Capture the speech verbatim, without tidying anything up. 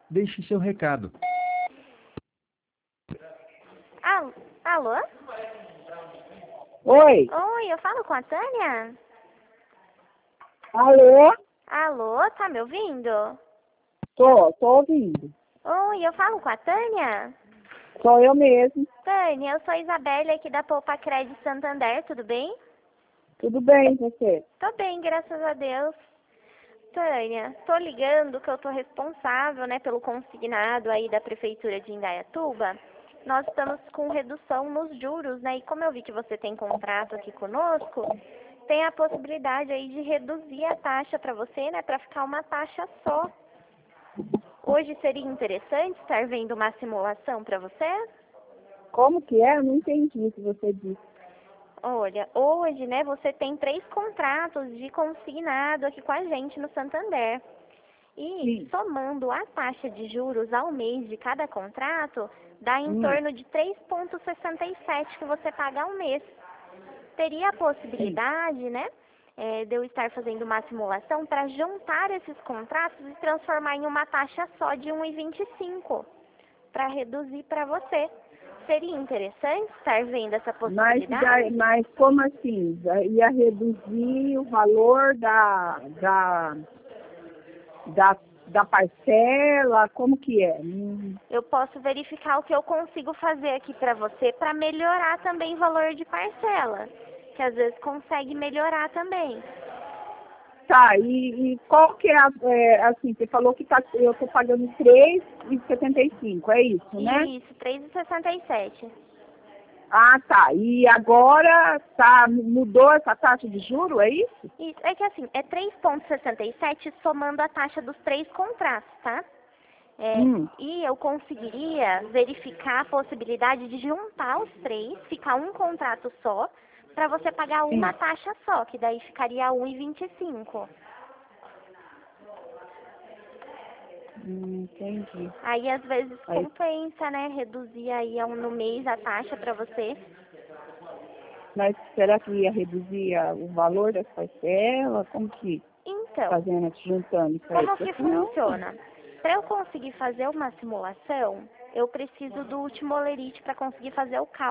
Deixe seu recado. Al- Alô? Oi, Oi, eu falo com a Tânia? alô? Alô, tá me ouvindo? Tô, tô ouvindo. Oi, eu falo com a Tânia? Sou eu mesmo. Tânia, eu sou a Isabelle aqui da Poupa Crédito Santander, tudo bem? Tudo bem, você? Tô bem, graças a Deus. Tânia, tô ligando que eu tô responsável, né, pelo consignado aí da Prefeitura de Indaiatuba. Nós estamos com redução nos juros, né, e como eu vi que você tem contrato aqui conosco, tem a possibilidade aí de reduzir a taxa para você, né, para ficar uma taxa só. Hoje seria interessante estar vendo uma simulação para você? Como que é? Eu não entendi o que você disse. Olha, hoje, né, você tem três contratos de consignado aqui com a gente no Santander. E Sim. somando a taxa de juros ao mês de cada contrato, dá em Hum. torno de três vírgula sessenta e sete que você paga ao mês. Teria a possibilidade, né, é, de eu estar fazendo uma simulação para juntar esses contratos e transformar em uma taxa só de um vírgula vinte e cinco para reduzir para você. Seria interessante estar vendo essa Mas, possibilidade? da- mas como assim? Ia reduzir o valor da, da, da, da parcela? Como que é? Hum, Eu posso verificar o que eu consigo fazer aqui para você para melhorar também o valor de parcela, que às vezes consegue melhorar também. Tá, e, e qual que é, a, é, assim, você falou que tá, eu tô pagando três vírgula setenta e cinco, é isso, né? Isso, três vírgula sessenta e sete. Ah, tá. E agora tá, mudou essa taxa de juro, é isso? Isso, é que assim, é três vírgula sessenta e sete somando a taxa dos três contratos, tá? É, Hum. e eu conseguiria verificar a possibilidade de juntar os três, ficar um contrato só, para você pagar uma Sim. taxa só, que daí ficaria um vírgula vinte e cinco. Hum, entendi. Aí às vezes Aí, compensa, né? Reduzir aí a um- no mês a taxa para você. mas será que ia reduzir a- o valor das parcelas? Como que Então, fazendo, juntando isso aí? como que Porque senão, funciona? Para eu conseguir fazer uma simulação, eu preciso do último olerite para conseguir fazer o cálculo.